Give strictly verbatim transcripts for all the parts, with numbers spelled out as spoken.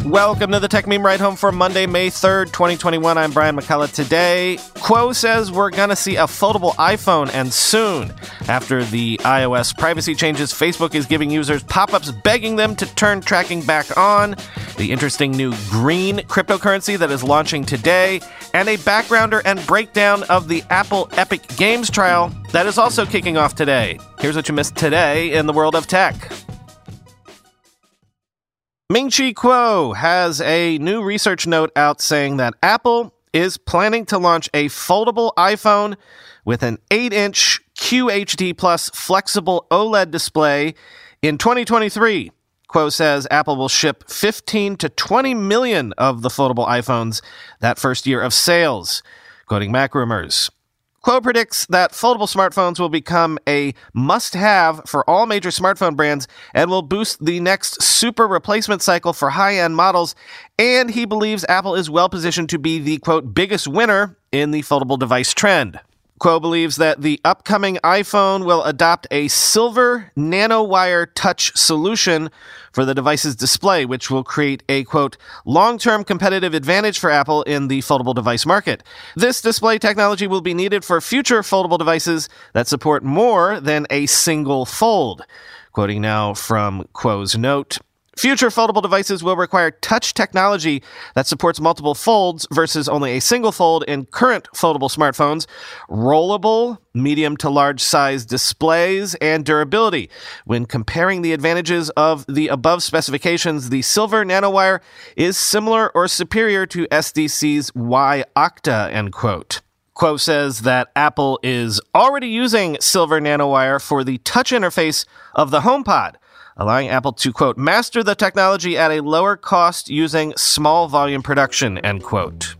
Welcome to the Tech Meme Ride Home for Monday, May third, twenty twenty-one. I'm Brian McCullough. Today, Quo says we're going to see a foldable iPhone, and soon. After the iOS privacy changes, Facebook is giving users pop-ups begging them to turn tracking back on, the interesting new green cryptocurrency that is launching today, and a backgrounder and breakdown of the Apple Epic Games trial that is also kicking off today. Here's what you missed today in the world of tech. Ming-Chi Kuo has a new research note out saying that Apple is planning to launch a foldable iPhone with an eight-inch Q H D plus flexible OLED display in twenty twenty-three. Kuo says Apple will ship fifteen to twenty million of the foldable iPhones that first year of sales, quoting MacRumors. Kuo predicts that foldable smartphones will become a must-have for all major smartphone brands and will boost the next super replacement cycle for high-end models, and he believes Apple is well-positioned to be the, quote, biggest winner in the foldable device trend. Kuo believes that the upcoming iPhone will adopt a silver nanowire touch solution for the device's display, which will create a, quote, long-term competitive advantage for Apple in the foldable device market. This display technology will be needed for future foldable devices that support more than a single fold. Quoting now from Kuo's note, future foldable devices will require touch technology that supports multiple folds versus only a single fold in current foldable smartphones, rollable, medium to large size displays, and durability. When comparing the advantages of the above specifications, the silver nanowire is similar or superior to S D C's Y-Octa, end quote. Kuo says that Apple is already using silver nanowire for the touch interface of the HomePod, allowing Apple to, quote, master the technology at a lower cost using small volume production, end quote.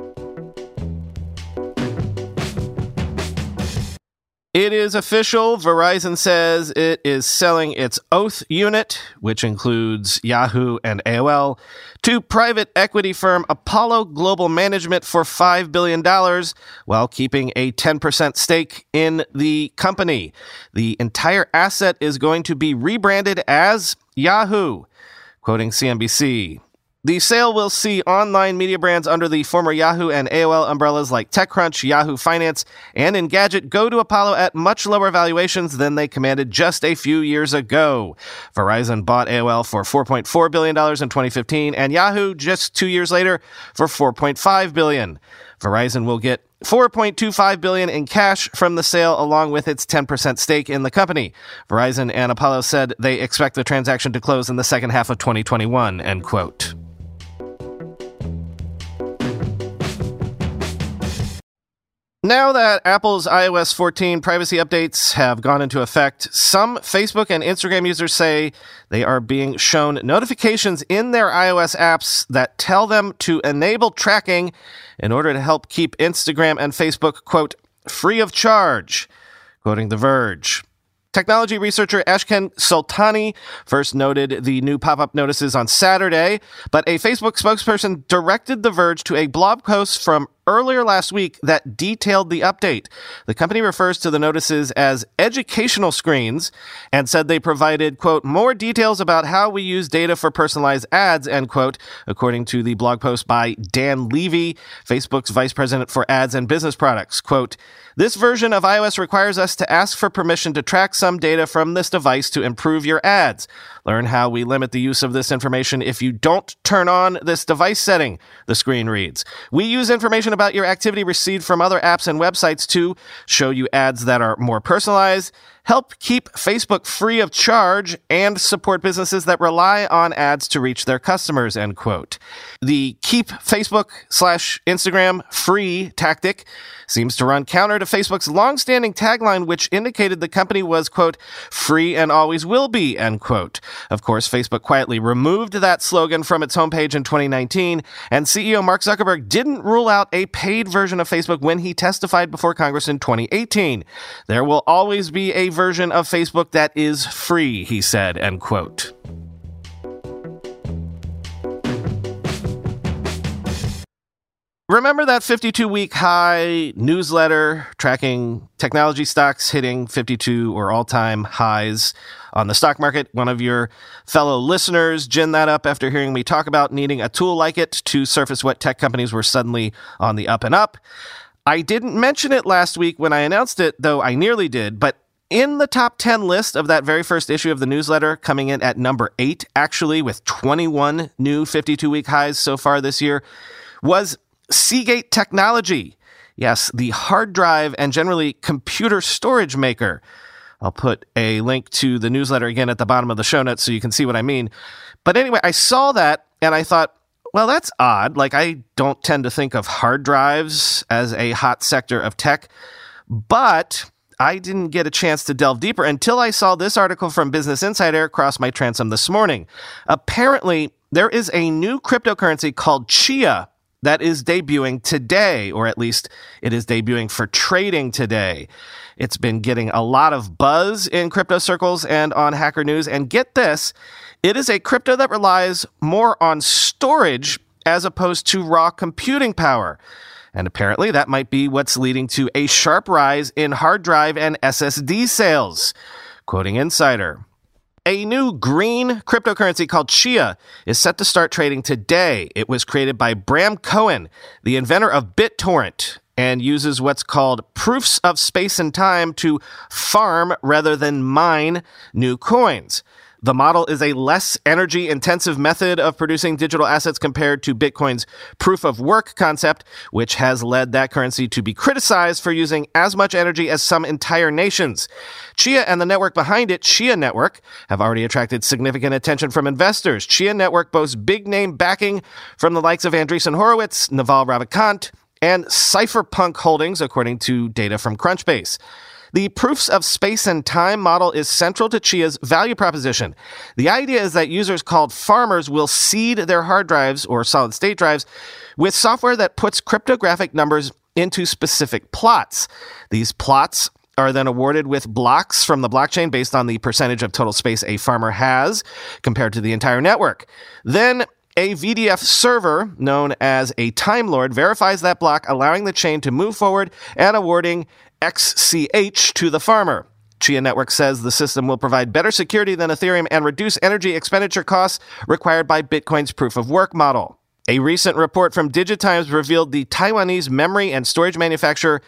It is official. Verizon says it is selling its Oath unit, which includes Yahoo and A O L, to private equity firm Apollo Global Management for five billion dollars, while keeping a ten percent stake in the company. The entire asset is going to be rebranded as Yahoo, quoting C N B C. The sale will see online media brands under the former Yahoo and A O L umbrellas like TechCrunch, Yahoo Finance, and Engadget go to Apollo at much lower valuations than they commanded just a few years ago. Verizon bought A O L for four point four billion dollars in twenty fifteen, and Yahoo just two years later for four point five billion dollars. Verizon will get four point two five billion dollars in cash from the sale, along with its ten percent stake in the company. Verizon and Apollo said they expect the transaction to close in the second half of twenty twenty-one, end quote. Now that Apple's i O S fourteen privacy updates have gone into effect, some Facebook and Instagram users say they are being shown notifications in their iOS apps that tell them to enable tracking in order to help keep Instagram and Facebook, quote, free of charge, quoting The Verge. Technology researcher Ashken Soltani first noted the new pop-up notices on Saturday, but a Facebook spokesperson directed The Verge to a blog post from earlier last week that detailed the update. The company refers to the notices as educational screens and said they provided, quote, more details about how we use data for personalized ads, end quote, according to the blog post by Dan Levy, Facebook's vice president for ads and business products. Quote, this version of iOS requires us to ask for permission to track some data from this device to improve your ads. Learn how we limit the use of this information if you don't turn on this device setting, the screen reads. We use information about your activity received from other apps and websites to show you ads that are more personalized, help keep Facebook free of charge, and support businesses that rely on ads to reach their customers, end quote. The keep Facebook slash Instagram free tactic seems to run counter to Facebook's longstanding tagline, which indicated the company was, quote, free and always will be, end quote. Of course, Facebook quietly removed that slogan from its homepage in twenty nineteen, and C E O Mark Zuckerberg didn't rule out a paid version of Facebook when he testified before Congress in twenty eighteen. There will always be a version of Facebook that is free, he said, end quote. Remember that fifty-two week high newsletter tracking technology stocks hitting fifty-two or all-time highs on the stock market? One of your fellow listeners ginned that up after hearing me talk about needing a tool like it to surface what tech companies were suddenly on the up and up. I didn't mention it last week when I announced it, though I nearly did, but in the top ten list of that very first issue of the newsletter, coming in at number eight, actually, with twenty-one new fifty-two week highs so far this year, was Seagate Technology. Yes, the hard drive and generally computer storage maker. I'll put a link to the newsletter again at the bottom of the show notes so you can see what I mean. But anyway, I saw that and I thought, well, that's odd. Like, I don't tend to think of hard drives as a hot sector of tech, but I didn't get a chance to delve deeper until I saw this article from Business Insider cross my transom this morning. Apparently, there is a new cryptocurrency called Chia that is debuting today, or at least it is debuting for trading today. It's been getting a lot of buzz in crypto circles and on Hacker News. And get this, it is a crypto that relies more on storage as opposed to raw computing power. And apparently that might be what's leading to a sharp rise in hard drive and S S D sales. Quoting Insider. A new green cryptocurrency called Chia is set to start trading today. It was created by Bram Cohen, the inventor of BitTorrent, and uses what's called proofs of space and time to farm rather than mine new coins. The model is a less energy-intensive method of producing digital assets compared to Bitcoin's proof-of-work concept, which has led that currency to be criticized for using as much energy as some entire nations. Chia and the network behind it, Chia Network, have already attracted significant attention from investors. Chia Network boasts big-name backing from the likes of Andreessen Horowitz, Naval Ravikant, and Cypherpunk Holdings, according to data from Crunchbase. The proofs of space and time model is central to Chia's value proposition. The idea is that users called farmers will seed their hard drives or solid-state drives with software that puts cryptographic numbers into specific plots. These plots are then awarded with blocks from the blockchain based on the percentage of total space a farmer has compared to the entire network. Then a V D F server, known as a Time Lord, verifies that block, allowing the chain to move forward and awarding X C H to the farmer. Chia Network says the system will provide better security than Ethereum and reduce energy expenditure costs required by Bitcoin's proof-of-work model. A recent report from DigiTimes revealed the Taiwanese memory and storage manufacturer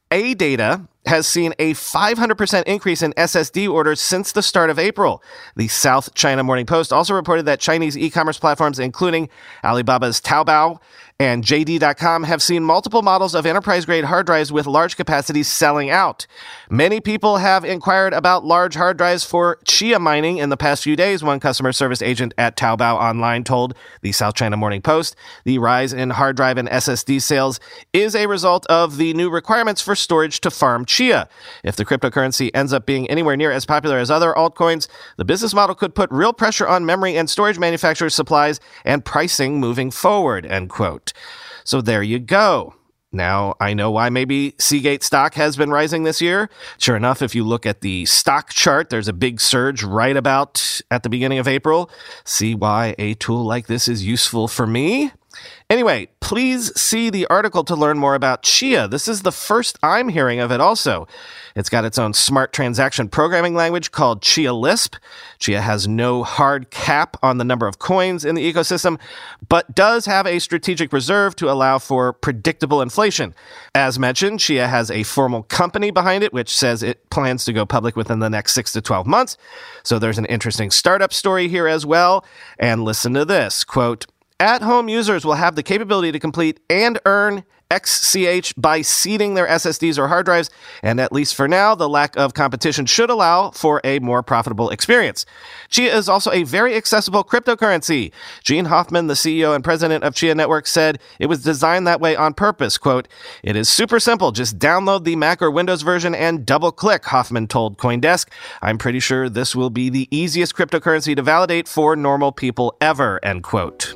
AData has seen a five hundred percent increase in S S D orders since the start of April. The South China Morning Post also reported that Chinese e-commerce platforms, including Alibaba's Taobao and J D dot com, have seen multiple models of enterprise-grade hard drives with large capacities selling out. Many people have inquired about large hard drives for Chia mining in the past few days, one customer service agent at Taobao Online told the South China Morning Post. The rise in hard drive and S S D sales is a result of the new requirements for storage to farm Chia. If the cryptocurrency ends up being anywhere near as popular as other altcoins, the business model could put real pressure on memory and storage manufacturers' supplies and pricing moving forward, end quote. So there you go. Now, I know why maybe Seagate stock has been rising this year. Sure enough, if you look at the stock chart, there's a big surge right about at the beginning of April. See why a tool like this is useful for me? Anyway, please see the article to learn more about Chia. This is the first I'm hearing of it also. It's got its own smart transaction programming language called Chia Lisp. Chia has no hard cap on the number of coins in the ecosystem, but does have a strategic reserve to allow for predictable inflation. As mentioned, Chia has a formal company behind it, which says it plans to go public within the next six to twelve months. So there's an interesting startup story here as well. And listen to this, quote, "At-home users will have the capability to complete and earn X C H by seeding their S S Ds or hard drives, and at least for now, the lack of competition should allow for a more profitable experience." Chia is also a very accessible cryptocurrency. Gene Hoffman, the C E O and president of Chia Network, said it was designed that way on purpose. Quote, "It is super simple. Just download the Mac or Windows version and double-click," Hoffman told CoinDesk. "I'm pretty sure this will be the easiest cryptocurrency to validate for normal people ever," end quote.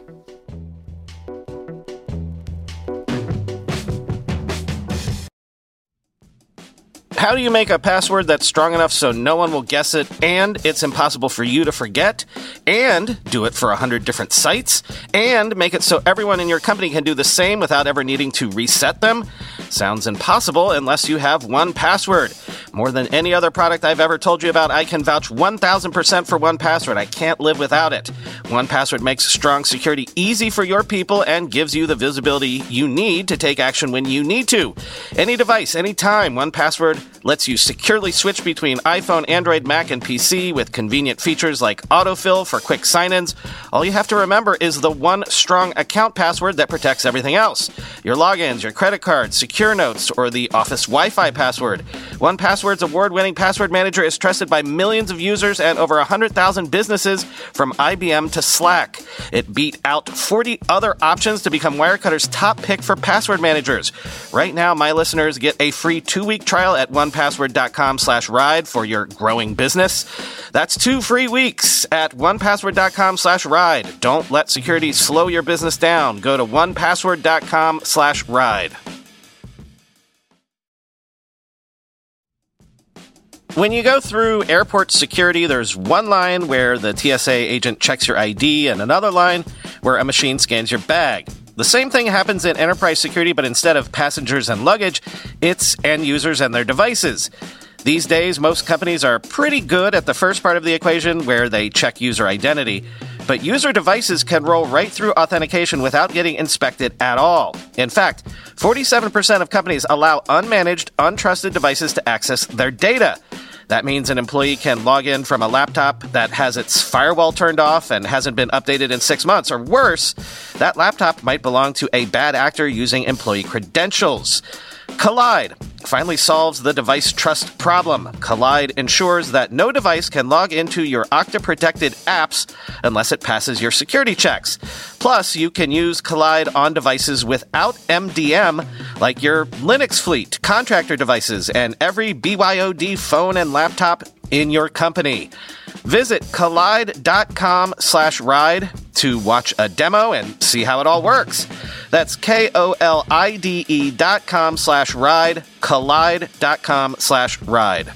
How do you make a password that's strong enough so no one will guess it, and it's impossible for you to forget, and do it for one hundred different sites, and make it so everyone in your company can do the same without ever needing to reset them? Sounds impossible unless you have one Password. More than any other product I've ever told you about, I can vouch one thousand percent for one Password. I can't live without it. one Password makes strong security easy for your people and gives you the visibility you need to take action when you need to. Any device, anytime, one Password lets you securely switch between iPhone, Android, Mac, and P C with convenient features like autofill for quick sign-ins. All you have to remember is the one strong account password that protects everything else. Your logins, your credit cards, secure notes, or the Office Wi-Fi password. one Password's award-winning password manager is trusted by millions of users and over one hundred thousand businesses from I B M to Slack. It beat out forty other options to become Wirecutter's top pick for password managers. Right now, my listeners get a free two-week trial at one password dot com slash ride for your growing business. That's two free weeks at one password dot com slash ride. Don't let security slow your business down. Go to one password dot com slash ride. When you go through airport security, there's one line where the T S A agent checks your I D and another line where a machine scans your bag. The same thing happens in enterprise security, but instead of passengers and luggage, it's end users and their devices. These days, most companies are pretty good at the first part of the equation where they check user identity, but user devices can roll right through authentication without getting inspected at all. In fact, forty-seven percent of companies allow unmanaged, untrusted devices to access their data. That means an employee can log in from a laptop that has its firewall turned off and hasn't been updated in six months. Or worse, that laptop might belong to a bad actor using employee credentials. Kolide finally solves the device trust problem. Kolide ensures that no device can log into your Okta-protected apps unless it passes your security checks. Plus, you can use Kolide on devices without M D M, like your Linux fleet, contractor devices, and every B Y O D phone and laptop in your company. Visit kolide.com slash ride to watch a demo and see how it all works. That's K-O-L-I-D-E dot com slash ride, kolide.com slash ride.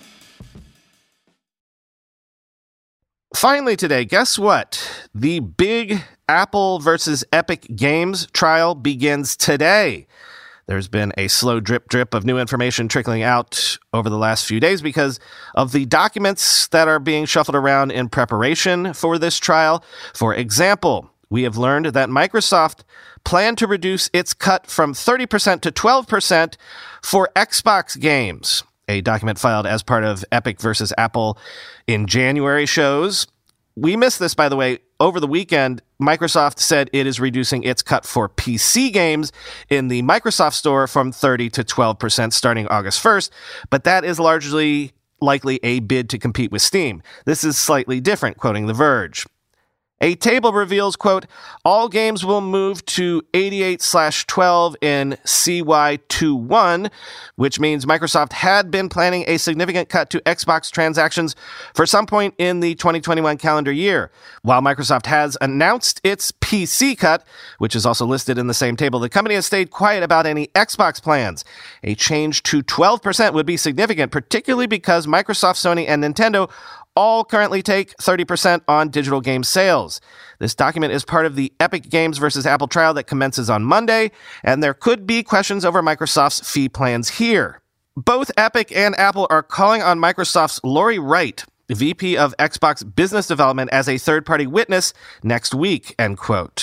Finally today, guess what? The big Apple versus Epic Games trial begins today. There's been a slow drip drip of new information trickling out over the last few days because of the documents that are being shuffled around in preparation for this trial. For example, we have learned that Microsoft planned to reduce its cut from thirty percent to twelve percent for Xbox games. A document filed as part of Epic versus Apple in January shows. We missed this, by the way. Over the weekend, Microsoft said it is reducing its cut for P C games in the Microsoft Store from thirty to twelve percent starting August first, but that is largely likely a bid to compete with Steam. This is slightly different, quoting The Verge. A table reveals, quote, all games will move to eighty-eight slash twelve in C Y twenty-one, which means Microsoft had been planning a significant cut to Xbox transactions for some point in the twenty twenty-one calendar year. While Microsoft has announced its P C cut, which is also listed in the same table, the company has stayed quiet about any Xbox plans. A change to twelve percent would be significant, particularly because Microsoft, Sony, and Nintendo all currently take thirty percent on digital game sales. This document is part of the Epic Games versus Apple trial that commences on Monday, and there could be questions over Microsoft's fee plans here. Both Epic and Apple are calling on Microsoft's Lori Wright, V P of Xbox Business Development, as a third-party witness next week, end quote.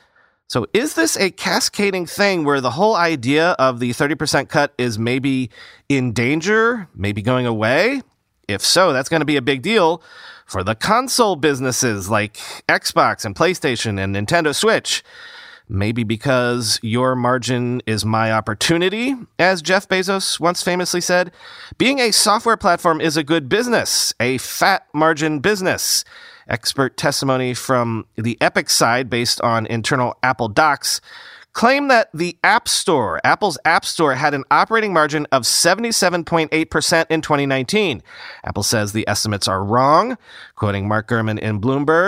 So is this a cascading thing where the whole idea of the thirty percent cut is maybe in danger, maybe going away? If so, that's going to be a big deal for the console businesses like Xbox and PlayStation and Nintendo Switch. Maybe because your margin is my opportunity, as Jeff Bezos once famously said. Being a software platform is a good business, a fat margin business. Expert testimony from the Epic side, based on internal Apple docs, claim that the App Store, Apple's App Store, had an operating margin of seventy-seven point eight percent in twenty nineteen. Apple says the estimates are wrong. Quoting Mark Gurman in Bloomberg,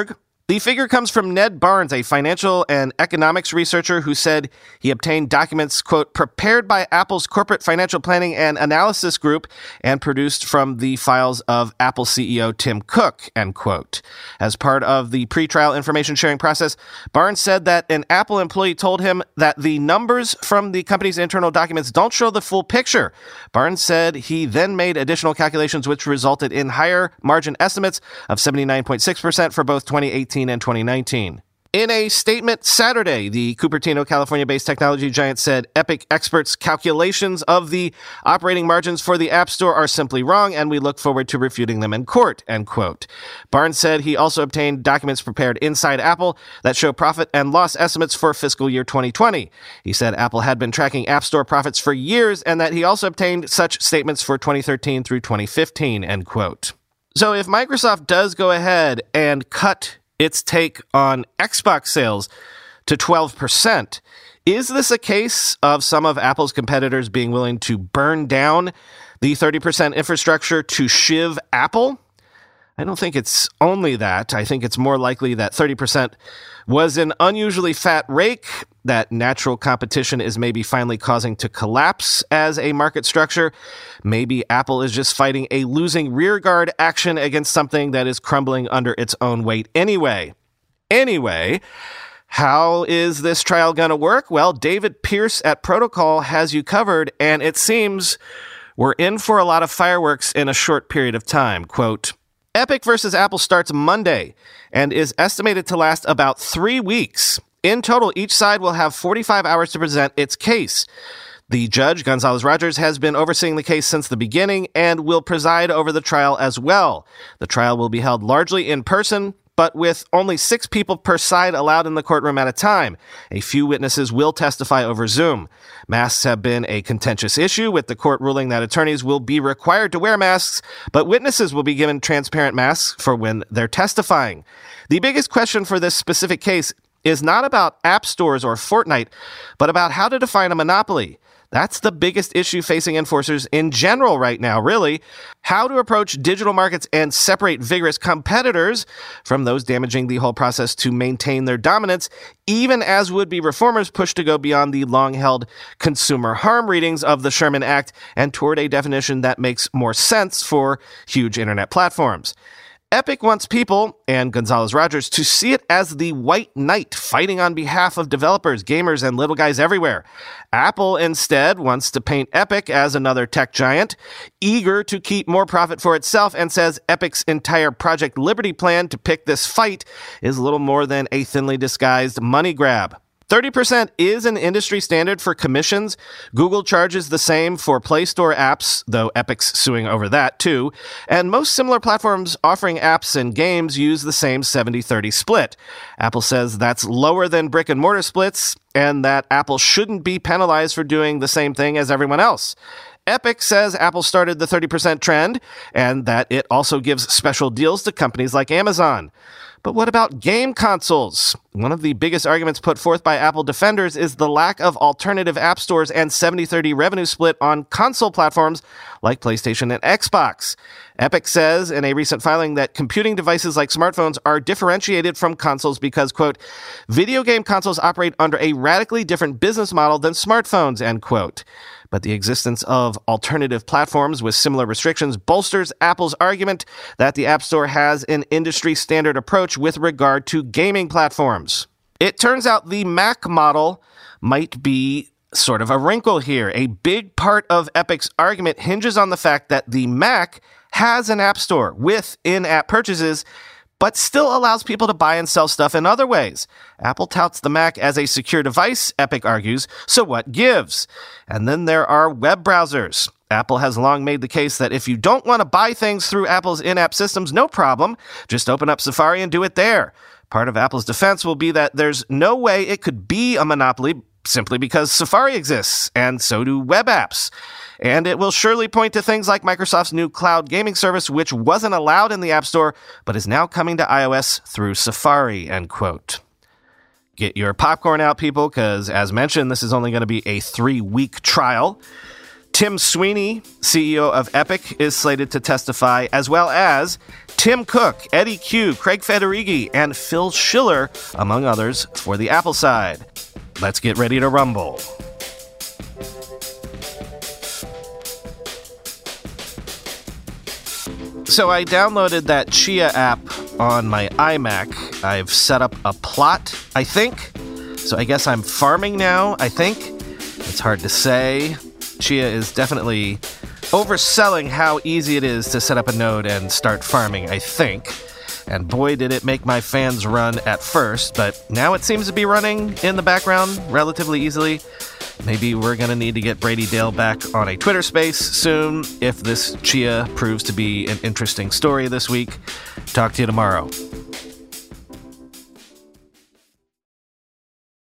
The figure comes from Ned Barnes, a financial and economics researcher who said he obtained documents, quote, prepared by Apple's corporate financial planning and analysis group and produced from the files of Apple C E O Tim Cook, end quote. As part of the pretrial information sharing process, Barnes said that an Apple employee told him that the numbers from the company's internal documents don't show the full picture. Barnes said he then made additional calculations which resulted in higher margin estimates of seventy-nine point six percent for both twenty eighteen and twenty nineteen. In a statement Saturday, the Cupertino, California-based technology giant said Epic experts' calculations of the operating margins for the App Store are simply wrong, and we look forward to refuting them in court, end quote. Barnes said he also obtained documents prepared inside Apple that show profit and loss estimates for fiscal year twenty twenty. He said Apple had been tracking App Store profits for years, and that he also obtained such statements for twenty thirteen through twenty fifteen, end quote. So if Microsoft does go ahead and cut its take on Xbox sales to twelve percent. Is this a case of some of Apple's competitors being willing to burn down the thirty percent infrastructure to shiv Apple? I don't think it's only that. I think it's more likely that thirty percent was an unusually fat rake, that natural competition is maybe finally causing to collapse as a market structure. Maybe Apple is just fighting a losing rearguard action against something that is crumbling under its own weight anyway. Anyway, how is this trial going to work? Well, David Pierce at Protocol has you covered, and it seems we're in for a lot of fireworks in a short period of time. Quote, Epic versus Apple starts Monday and is estimated to last about three weeks. In total, each side will have forty-five hours to present its case. The judge, Gonzalez-Rogers, has been overseeing the case since the beginning and will preside over the trial as well. The trial will be held largely in person, but with only six people per side allowed in the courtroom at a time. A few witnesses will testify over Zoom. Masks have been a contentious issue, with the court ruling that attorneys will be required to wear masks, but witnesses will be given transparent masks for when they're testifying. The biggest question for this specific case is not about app stores or Fortnite, but about how to define a monopoly. That's the biggest issue facing enforcers in general right now, really. How to approach digital markets and separate vigorous competitors from those damaging the whole process to maintain their dominance, even as would-be reformers push to go beyond the long-held consumer harm readings of the Sherman Act and toward a definition that makes more sense for huge internet platforms. Epic wants people, and Gonzalez-Rogers, to see it as the white knight fighting on behalf of developers, gamers, and little guys everywhere. Apple, instead, wants to paint Epic as another tech giant, eager to keep more profit for itself, and says Epic's entire Project Liberty plan to pick this fight is little more than a thinly disguised money grab. thirty percent is an industry standard for commissions. Google charges the same for Play Store apps, though Epic's suing over that too. And most similar platforms offering apps and games use the same seventy thirty split. Apple says that's lower than brick and mortar splits, and that Apple shouldn't be penalized for doing the same thing as everyone else. Epic says Apple started the thirty percent trend, and that it also gives special deals to companies like Amazon. But what about game consoles? One of the biggest arguments put forth by Apple defenders is the lack of alternative app stores and seventy thirty revenue split on console platforms like PlayStation and Xbox. Epic says in a recent filing that computing devices like smartphones are differentiated from consoles because, quote, video game consoles operate under a radically different business model than smartphones, end quote. But the existence of alternative platforms with similar restrictions bolsters Apple's argument that the App Store has an industry-standard approach with regard to gaming platforms. It turns out the Mac model might be sort of a wrinkle here. A big part of Epic's argument hinges on the fact that the Mac has an App Store with in-app purchases, but still allows people to buy and sell stuff in other ways. Apple touts the Mac as a secure device, Epic argues, so what gives? And then there are web browsers. Apple has long made the case that if you don't want to buy things through Apple's in-app systems, no problem. Just open up Safari and do it there. Part of Apple's defense will be that there's no way it could be a monopoly simply because Safari exists, and so do web apps. And it will surely point to things like Microsoft's new cloud gaming service, which wasn't allowed in the App Store, but is now coming to iOS through Safari, end quote. Get your popcorn out, people, because as mentioned, this is only going to be a three-week trial. Tim Sweeney, C E O of Epic, is slated to testify, as well as Tim Cook, Eddie Q, Craig Federighi, and Phil Schiller, among others, for the Apple side. Let's get ready to rumble. So I downloaded that Chia app on my iMac. I've set up a plot, I think. So I guess I'm farming now, I think. It's hard to say. Chia is definitely overselling how easy it is to set up a node and start farming, I think. And boy, did it make my fans run at first, but now it seems to be running in the background relatively easily. Maybe we're going to need to get Brady Dale back on a Twitter space soon if this Chia proves to be an interesting story this week. Talk to you tomorrow.